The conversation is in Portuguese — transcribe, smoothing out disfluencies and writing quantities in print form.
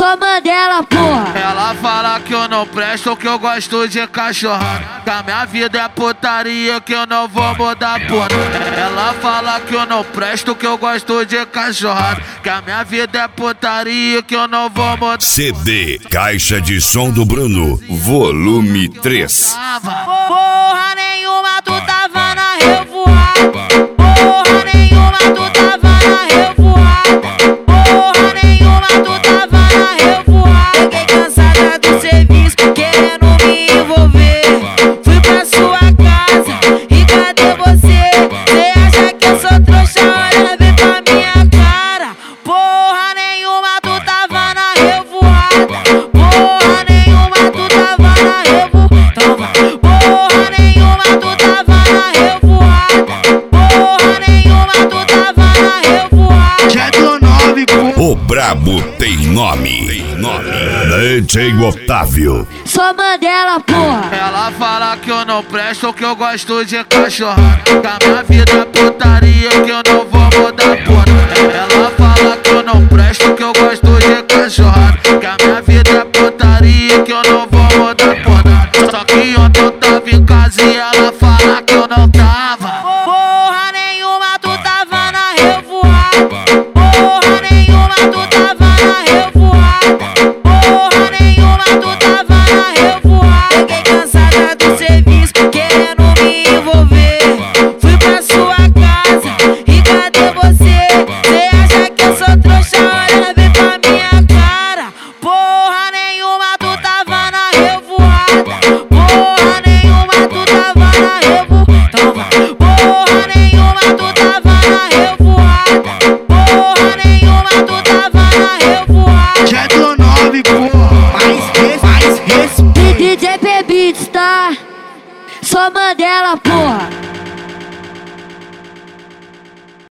Sou Mandela, porra. Ela fala que eu não presto, que eu gosto de cachorrada, que a minha vida é putaria, que eu não vou mudar, porra. Ela fala que eu não presto, que eu gosto de cachorrada, que a minha vida é putaria, que eu não vou mudar. CD Caixa de Som do Bruno, volume 3. Porra nenhuma, tu tava na revoada. Porra nenhuma, tu tava na revoada. Porra nenhuma, tu tava na revoada. Cheguei cansada do serviço, querendo me envolver. Fui pra sua casa e cadê você? Cê acha que eu sou trouxa? Olha bem pra minha cara. Porra nenhuma, tu tava na revoada. Porra nenhuma, tu tava na revoada. Porra nenhuma, tu tava na revoada. Porra nenhuma, tu tava na revoada. Já tô 9, porra. O brabo tem nome. DJ Otávio. Sou Mandela, porra. Ela fala que eu não presto, que eu gosto de cachorrada, que a minha vida é putaria, que eu não vou mudar, porra. Ela fala que eu não presto, que eu gosto de cachorrada, que a minha vida é putaria, que eu não vou mudar, porra. Só que ontem eu tava em casa e ela fala que eu não tava. Porra nenhuma, tu tava na revoada. Porra nenhuma, tu tava na revoada. Porra nenhuma, tu tava na revoada. Cheguei cansada do serviço, querendo me envolver. Fui pra sua casa e cadê você? Cê acha que eu sou trouxa? Olha bem pra minha cara. Porra nenhuma, tu tava na revoada. Porra nenhuma, tu tava na revoada. Porra nenhuma, tu tava na revoada. Porra nenhuma, tu tava na revoada. Já tô 9, porra. Mais respeito. DJ Beats, tá? Sou Mandela, porra.